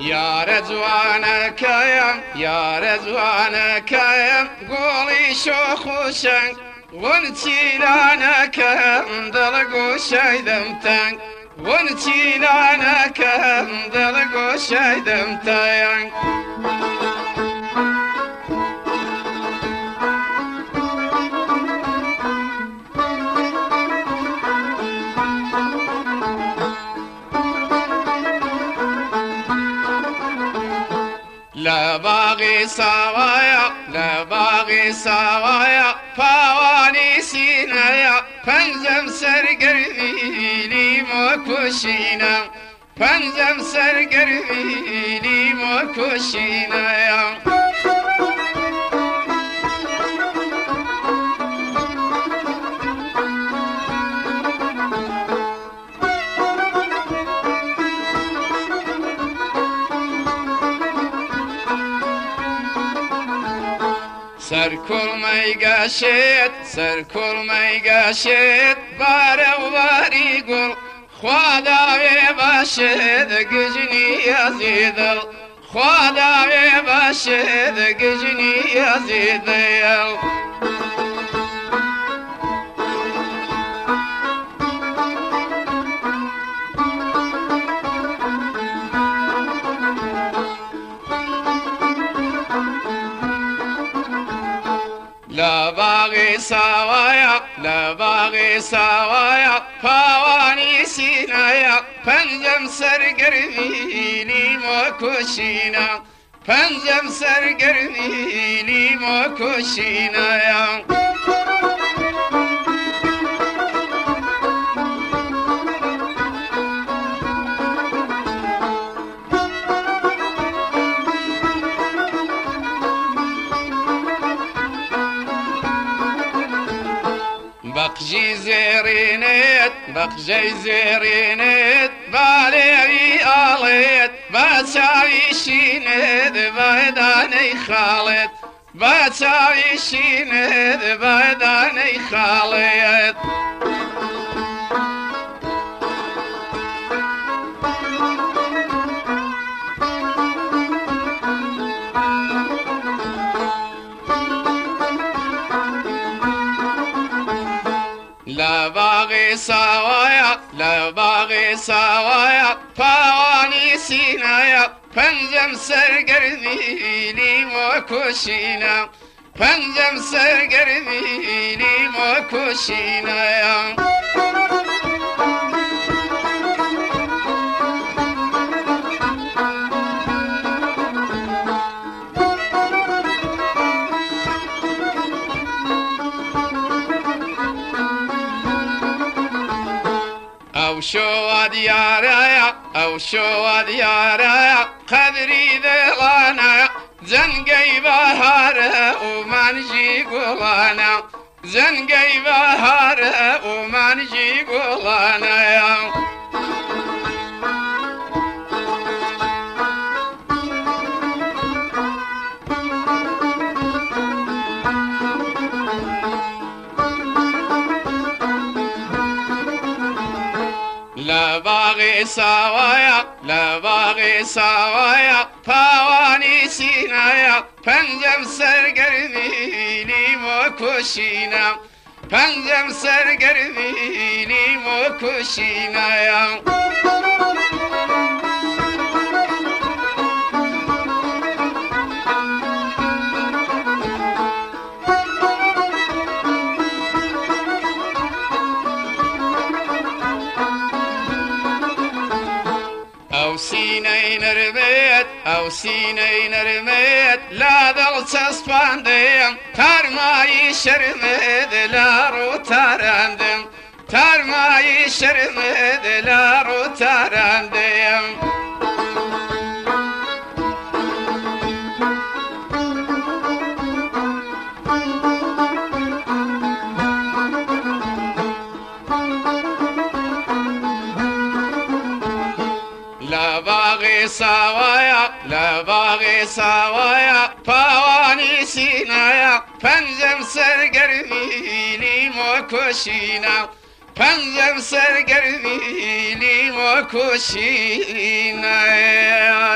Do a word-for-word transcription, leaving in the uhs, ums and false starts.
يا رزوانكايم يا رزوانكايم قولي شوخوشن ونتيلانكايم دلقو شايدمتن ونتيلانكايم دلقو شايدمتن لا باغي سوايا لا باغي سوايا فواني سينايا فنزم سرقرفيلي موكوشينا فنزم سرقرفيلي موكوشينا سر کل میگشت سر کل میگشت باره و باری گل خدای باشد گجنی عزیدل خدای باشد گجنی عزیدل لا باغي سوايا لا باغي سوايا فواني سينايا فنزم سرقرفيلي موكوشينا فنزم سرقرفيلي موكوشينا بقجي زيرينيت بقجي زيرينيت بالي آليت باتاوي شينيت بايداني خالت باتاوي شينيت بايداني خالت لا باغي سوايا لا باغي سوايا فواني سينايا فنزم سرقرفيلي موكوشينا فنزم سرقرفيلي موكوشينا أو شو دياريا أو شو دياريا قدري ذلانا زنقي بهار ومانجي قولانا زنقي بهار ومانجي قولانا لا باغي سوايا لا باغي سوايا فواني سينايا فنزم سرقرفيلي موكوشينا فنزم سرقرفيلي موكوشينا أو سينين رميت أو سينين رميت لا ذل تصفاندم ترماي شرمد لا رو تراندم ترماي شرمد لا رو تراندم لا باغي سوايا لا باغي سوايا فواني سينايا فنزم سرقرفيلي موكوشينا فنزم سرقرفيلي موكوشينا